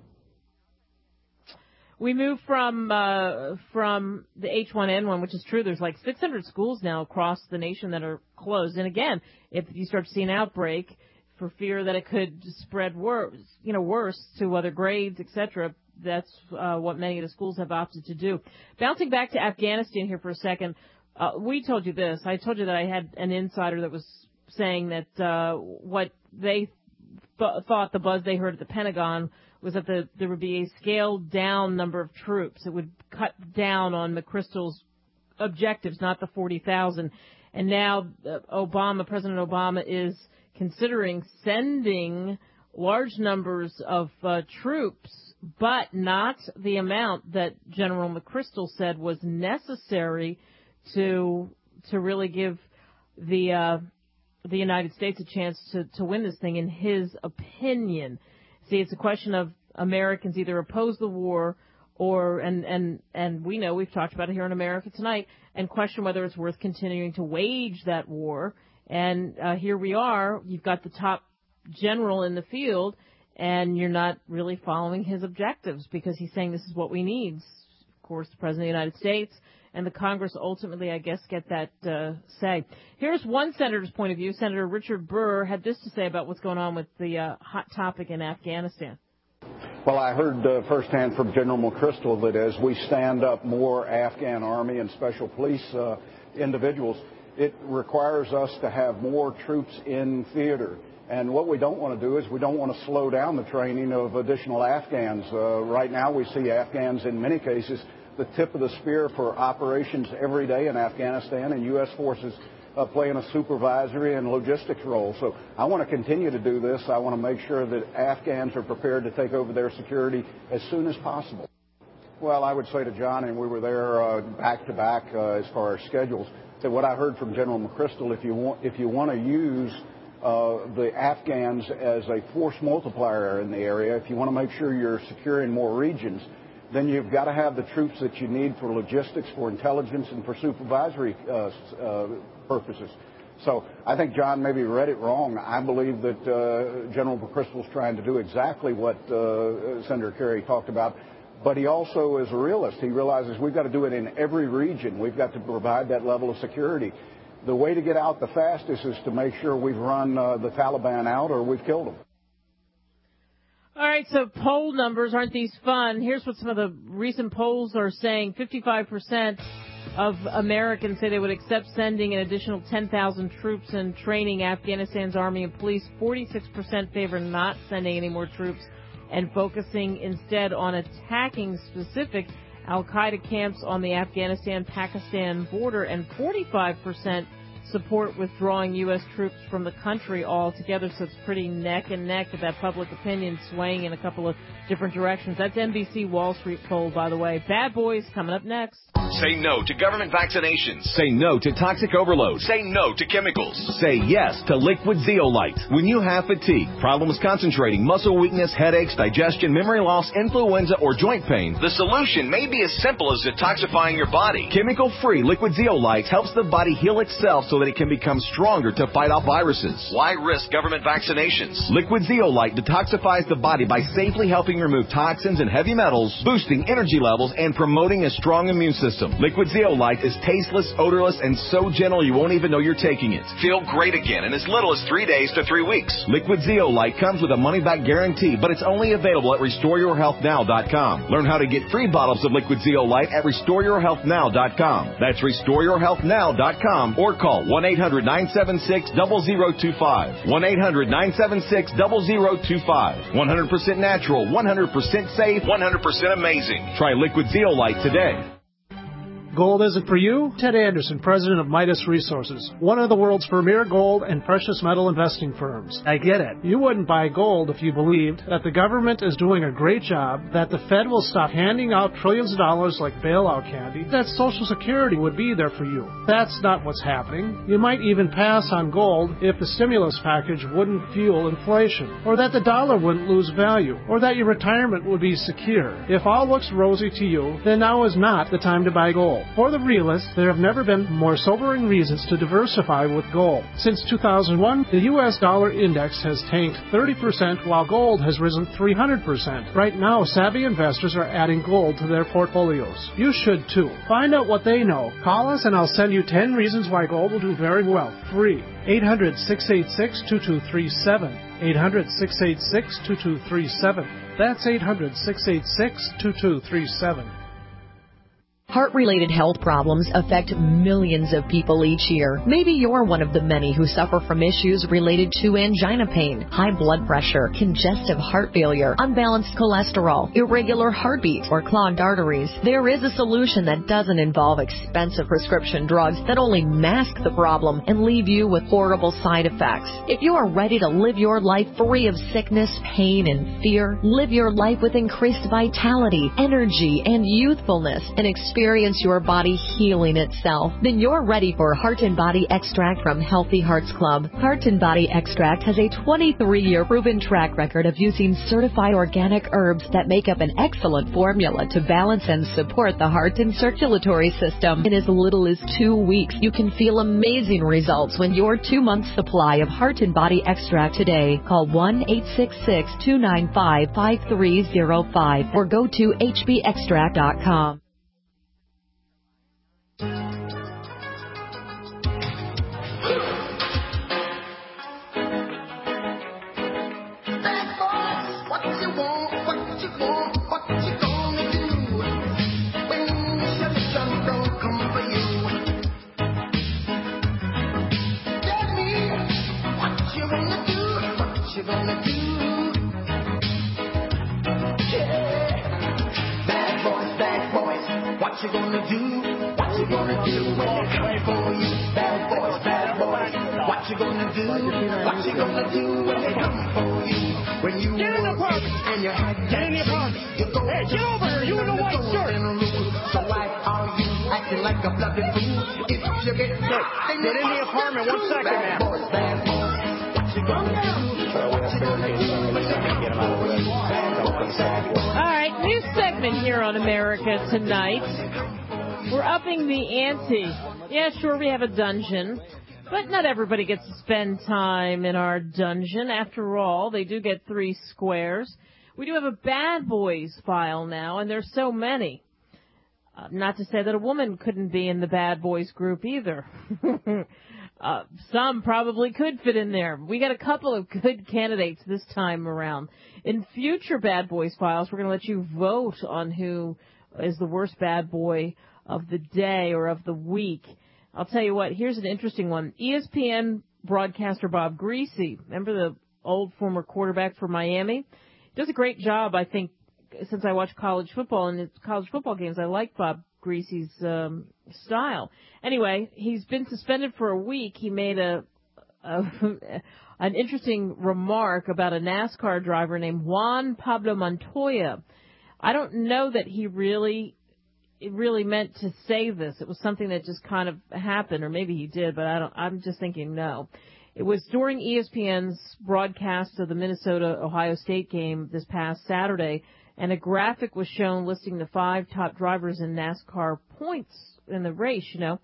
We move from uh, from the H one N one, which is true. There's like six hundred schools now across the nation that are closed. And again, if you start to see an outbreak, for fear that it could spread worse, you know, worse to other grades, et cetera, that's uh, what many of the schools have opted to do. Bouncing back to Afghanistan here for a second, uh, we told you this. I told you that I had an insider that was saying that uh, what they th- thought the buzz they heard at the Pentagon was that the, there would be a scaled-down number of troops. It would cut down on McChrystal's objectives, not the forty thousand. And now uh, Obama, President Obama, is considering sending large numbers of uh, troops, but not the amount that General McChrystal said was necessary to to really give the uh, the United States a chance to, to win this thing, in his opinion. See, it's a question of Americans either oppose the war or, and, and, and we know, we've talked about it here in America tonight, and question whether it's worth continuing to wage that war. And uh, here we are, you've got the top general in the field, and you're not really following his objectives because he's saying this is what we need. Of course, the President of the United States and the Congress ultimately, I guess, get that uh, say. Here's one senator's point of view. Senator Richard Burr had this to say about what's going on with the uh, hot topic in Afghanistan. Well, I heard uh, firsthand from General McChrystal that as we stand up more Afghan Army and Special Police uh, individuals, it requires us to have more troops in theater. And what we don't want to do is we don't want to slow down the training of additional Afghans. Uh, right now we see Afghans in many cases the tip of the spear for operations every day in Afghanistan, and U S forces uh, playing a supervisory and logistics role. So I want to continue to do this. I want to make sure that Afghans are prepared to take over their security as soon as possible. Well, I would say to John, and we were there uh, back to back uh, as far as schedules, that what I heard from General McChrystal, if you want, if you want to use uh, the Afghans as a force multiplier in the area, if you want to make sure you're securing more regions, then you've got to have the troops that you need for logistics, for intelligence, and for supervisory uh, uh, purposes. So I think John maybe read it wrong. I believe that uh, General McChrystal's trying to do exactly what uh, Senator Kerry talked about, but he also is a realist. He realizes we've got to do it in every region. We've got to provide that level of security. The way to get out the fastest is to make sure we've run uh, the Taliban out or we've killed them. All right, so poll numbers, aren't these fun? Here's what some of the recent polls are saying. fifty-five percent of Americans say they would accept sending an additional ten thousand troops and training Afghanistan's army and police. forty-six percent favor not sending any more troops and focusing instead on attacking specific al-Qaeda camps on the Afghanistan-Pakistan border. And forty-five percent support withdrawing U S troops from the country altogether, so it's pretty neck and neck with that public opinion swaying in a couple of different directions. That's N B C Wall Street poll, by the way. Bad Boys coming up next. Say no to government vaccinations. Say no to toxic overload. Say no to chemicals. Say yes to liquid Zeolite. When you have fatigue, problems concentrating, muscle weakness, headaches, digestion, memory loss, influenza, or joint pain, the solution may be as simple as detoxifying your body. Chemical-free liquid Zeolite helps the body heal itself so that it can become stronger to fight off viruses. Why risk government vaccinations? Liquid Zeolite detoxifies the body by safely helping remove toxins and heavy metals, boosting energy levels, and promoting a strong immune system. Liquid Zeolite is tasteless, odorless, and so gentle you won't even know you're taking it. Feel great again in as little as three days to three weeks. Liquid Zeolite comes with a money-back guarantee, but it's only available at restore your health now dot com. Learn how to get free bottles of Liquid Zeolite at restore your health now dot com. That's restore your health now dot com or call one eight hundred nine seven six zero zero two five. one eight hundred nine seven six zero zero two five. one hundred percent natural, one hundred percent safe, one hundred percent amazing. Try Liquid Zeolite today. Gold isn't for you? Ted Anderson, president of Midas Resources, one of the world's premier gold and precious metal investing firms. I get it. You wouldn't buy gold if you believed that the government is doing a great job, that the Fed will stop handing out trillions of dollars like bailout candy, that Social Security would be there for you. That's not what's happening. You might even pass on gold if the stimulus package wouldn't fuel inflation, or that the dollar wouldn't lose value, or that your retirement would be secure. If all looks rosy to you, then now is not the time to buy gold. For the realists, there have never been more sobering reasons to diversify with gold. Since two thousand one, the U S dollar index has tanked thirty percent while gold has risen three hundred percent. Right now, savvy investors are adding gold to their portfolios. You should too. Find out what they know. Call us and I'll send you ten reasons why gold will do very well. Free. eight hundred, six eight six, two two three seven. eight hundred, six eight six, two two three seven. That's eight hundred, six eight six, two two three seven. Heart-related health problems affect millions of people each year. Maybe you're one of the many who suffer from issues related to angina pain, high blood pressure, congestive heart failure, unbalanced cholesterol, irregular heartbeat, or clogged arteries. There is a solution that doesn't involve expensive prescription drugs that only mask the problem and leave you with horrible side effects. If you are ready to live your life free of sickness, pain, and fear, live your life with increased vitality, energy, and youthfulness, and experience Experience your body healing itself, then you're ready for Heart and Body Extract from Healthy Hearts Club. Heart and Body Extract has a twenty-three year proven track record of using certified organic herbs that make up an excellent formula to balance and support the heart and circulatory system. In as little as two weeks, you can feel amazing results when your two-month supply of Heart and Body Extract today. Call one eight six six, two nine five, five three zero five or go to h b extract dot com. You gonna do? Yeah. Bad boys, bad boys, what you gonna do? What you gonna do when they come for you? Bad boys, bad boys, what you gonna do? What you gonna do when they come for you? When you get in the park and you had get in the park. Hey, get over here, you in the white shirt. So why are you acting like a bloody fool? If you get sick, get in the apartment. One second, man. Bad boys, bad boys, what you gonna do? All right, new segment here on America Tonight. We're upping the ante. Yeah, sure, we have a dungeon, but not everybody gets to spend time in our dungeon. After all, they do get three squares. We do have a bad boys file now, and there's so many. Uh, not to say that a woman couldn't be in the bad boys group either. Uh, some probably could fit in there. We got a couple of good candidates this time around. In future Bad Boys files, we're going to let you vote on who is the worst bad boy of the day or of the week. I'll tell you what, here's an interesting one. E S P N broadcaster Bob Greasy, remember the old former quarterback for Miami? Does a great job, I think, since I watch college football, and it's college football games, I like Bob Greasy's um, style. Anyway, he's been suspended for a week. He made a, a an interesting remark about a NASCAR driver named Juan Pablo Montoya. I don't know that he really it really meant to say this. It was something that just kind of happened, or maybe he did, but I don't. I'm just thinking no. It was during E S P N's broadcast of the Minnesota-Ohio State game this past Saturday, and a graphic was shown listing the five top drivers in NASCAR points in the race, you know.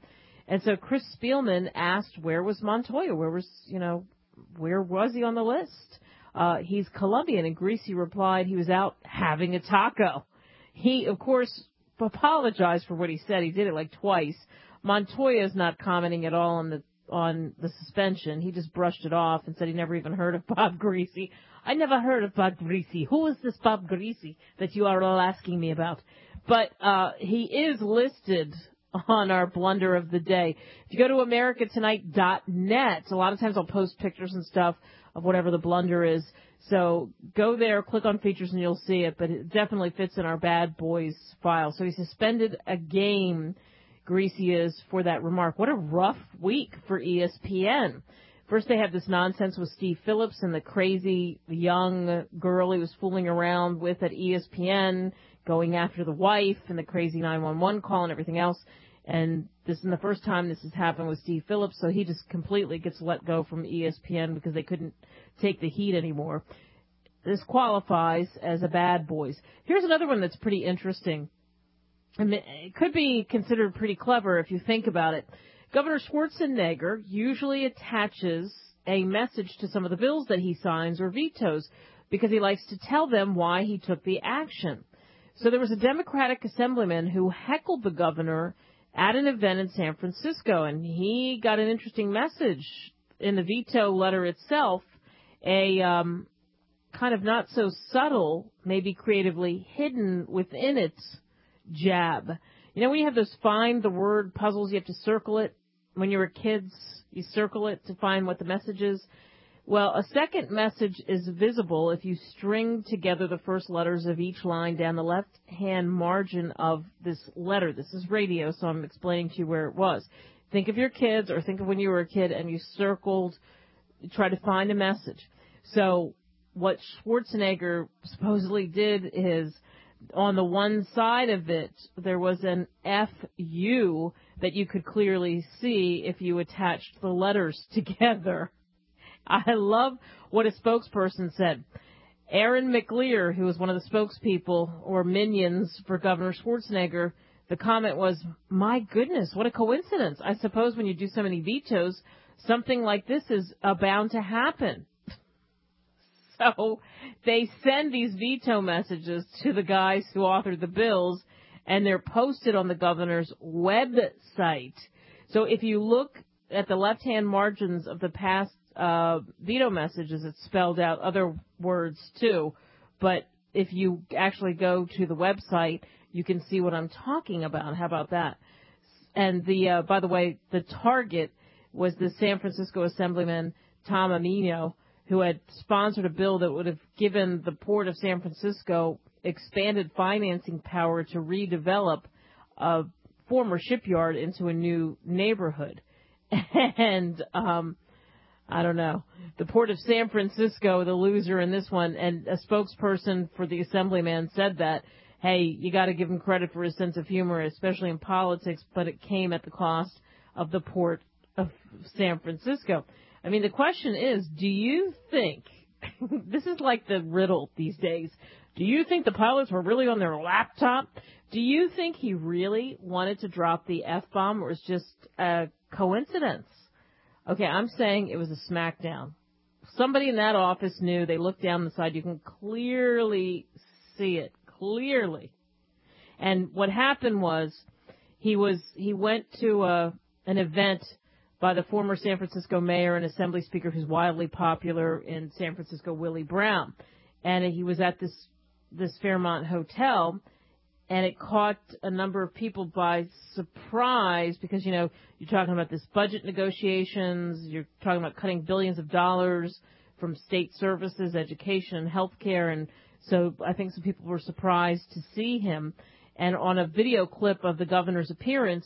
And so Chris Spielman asked, where was Montoya? Where was, you know, where was he on the list? Uh, he's Colombian, and Greasy replied he was out having a taco. He, of course, apologized for what he said. He did it like twice. Montoya is not commenting at all on the on the suspension. He just brushed it off and said he never even heard of Bob Greasy. I never heard of Bob Greasy. Who is this Bob Greasy that you are all asking me about? But uh, he is listed on our blunder of the day. If you go to america tonight dot net, a lot of times I'll post pictures and stuff of whatever the blunder is. So go there, click on features, and you'll see it. But it definitely fits in our bad boys file. So he suspended a game, Greasy is, for that remark. What a rough week for E S P N. First they had this nonsense with Steve Phillips and the crazy young girl he was fooling around with at E S P N, going after the wife and the crazy nine one one call and everything else. And this isn't the first time this has happened with Steve Phillips, so he just completely gets let go from E S P N because they couldn't take the heat anymore. This qualifies as a bad boys. Here's another one that's pretty interesting. I mean, it could be considered pretty clever if you think about it. Governor Schwarzenegger usually attaches a message to some of the bills that he signs or vetoes because he likes to tell them why he took the action. So there was a Democratic assemblyman who heckled the governor at an event in San Francisco, and he got an interesting message in the veto letter itself, a um, kind of not so subtle, maybe creatively hidden within it jab. You know when you have those find the word puzzles, you have to circle it. When you were kids, you circle it to find what the message is. Well, a second message is visible if you string together the first letters of each line down the left-hand margin of this letter. This is radio, so I'm explaining to you where it was. Think of your kids, or think of when you were a kid and you circled, you tried to find a message. So what Schwarzenegger supposedly did is, on the one side of it, there was an F U that you could clearly see if you attached the letters together. I love what a spokesperson said. Aaron McLear, who was one of the spokespeople or minions for Governor Schwarzenegger, the comment was, my goodness, what a coincidence. I suppose when you do so many vetoes, something like this is uh, bound to happen. So they send these veto messages to the guys who authored the bills, and they're posted on the governor's website. So if you look at the left-hand margins of the past uh, veto messages, it's spelled out other words too. But if you actually go to the website, you can see what I'm talking about. How about that? And the uh, by the way, the target was the San Francisco Assemblyman Tom Amino, who had sponsored a bill that would have given the Port of San Francisco expanded financing power to redevelop a former shipyard into a new neighborhood. And um, I don't know, the Port of San Francisco, the loser in this one, and a spokesperson for the assemblyman said that, hey, you got to give him credit for his sense of humor, especially in politics, but it came at the cost of the Port of San Francisco. I mean, the question is, do you think, this is like the riddle these days, do you think the pilots were really on their laptop? Do you think he really wanted to drop the F-bomb, or was just a coincidence? Okay, I'm saying it was a smackdown. Somebody in that office knew. They looked down the side. You can clearly see it, clearly. And what happened was he was he went to a, an event by the former San Francisco mayor and assembly speaker who's wildly popular in San Francisco, Willie Brown. And he was at this this Fairmont hotel, and it caught a number of people by surprise because, you know, you're talking about this budget negotiations, you're talking about cutting billions of dollars from state services, education, and health care, and so I think some people were surprised to see him. And on a video clip of the governor's appearance,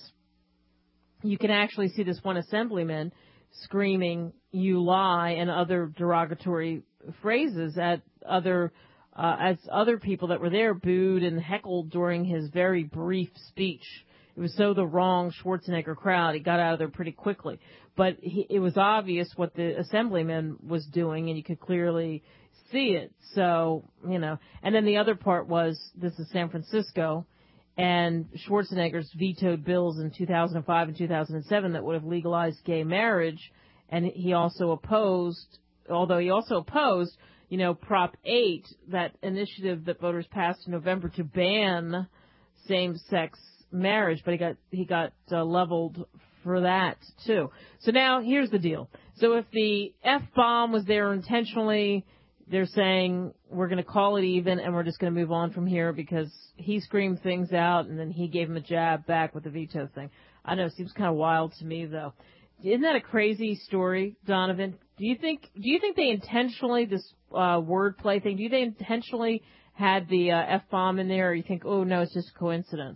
you can actually see this one assemblyman screaming, "You lie," and other derogatory phrases at other uh, as other people that were there booed and heckled during his very brief speech. It was so the wrong Schwarzenegger crowd. He got out of there pretty quickly. But he, it was obvious what the assemblyman was doing, and you could clearly see it. So, you know. And then the other part was, this is San Francisco, and Schwarzenegger's vetoed bills in two thousand five and two thousand seven that would have legalized gay marriage, and he also opposed, although he also opposed, you know, Prop eight, that initiative that voters passed in November to ban same-sex marriage, but he got he got uh, leveled for that too. So now here's the deal. So if the F-bomb was there intentionally, they're saying we're going to call it even and we're just going to move on from here because he screamed things out and then he gave him a jab back with the veto thing. I know, it seems kind of wild to me though. Isn't that a crazy story, Donovan? Do you think do you think they intentionally, this uh, wordplay thing, do you think they intentionally had the uh, F-bomb in there, or you think, oh no, it's just a coincidence?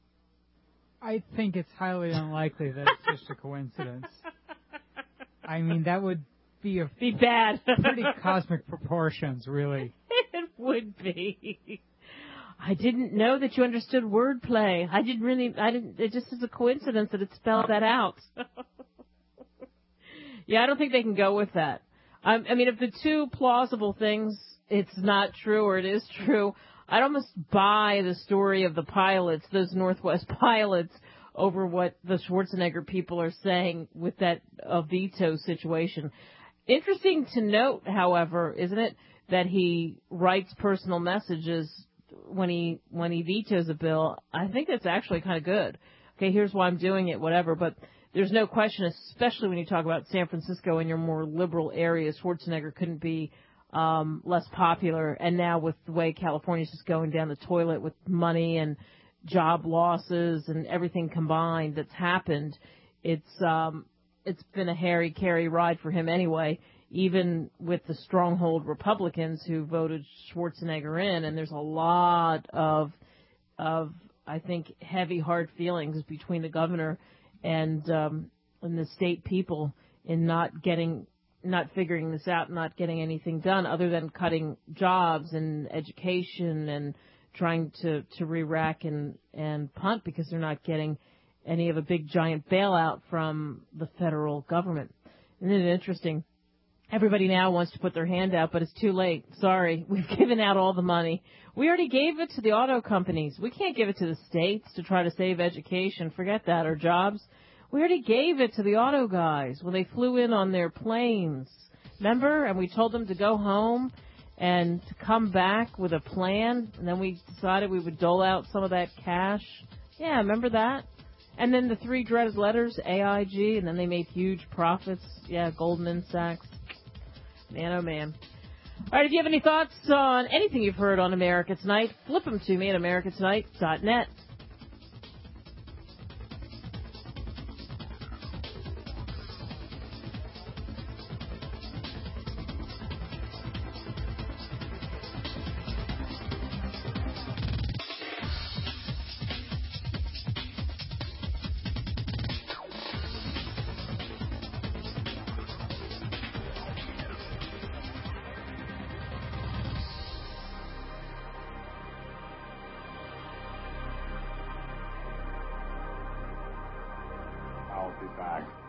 I think it's highly unlikely that it's just a coincidence. I mean, that would be a be bad, pretty cosmic proportions, really. It would be. I didn't know that you understood wordplay. I didn't really. I didn't. It just is a coincidence that it spelled that out. Yeah, I don't think they can go with that. I, I mean, if the two plausible things, it's not true or it is true, I'd almost buy the story of the pilots, those Northwest pilots, over what the Schwarzenegger people are saying with that uh, veto situation. Interesting to note, however, isn't it, that he writes personal messages when he when he vetoes a bill. I think that's actually kind of good. Okay, here's why I'm doing it, whatever, but there's no question, especially when you talk about San Francisco and your more liberal areas, Schwarzenegger couldn't be um, less popular. And now with the way California's just going down the toilet with money and job losses and everything combined that's happened, it's um, it's been a hairy-carry ride for him anyway, even with the stronghold Republicans who voted Schwarzenegger in. And there's a lot of, of I think, heavy, hard feelings between the governor and um, and the state people in not getting, not figuring this out, not getting anything done other than cutting jobs and education and trying to, to re-rack and, and punt because they're not getting any of a big giant bailout from the federal government. Isn't it interesting? Everybody now wants to put their hand out, but it's too late. Sorry, we've given out all the money. We already gave it to the auto companies. We can't give it to the states to try to save education. Forget that, or jobs. We already gave it to the auto guys when they flew in on their planes. Remember? And we told them to go home and to come back with a plan. And then we decided we would dole out some of that cash. Yeah, remember that? And then the three dreaded letters, A I G, and then they made huge profits. Yeah, Goldman Sachs. Man, oh man. All right, if you have any thoughts on anything you've heard on America Tonight, flip them to me at america tonight dot net. I'll be back.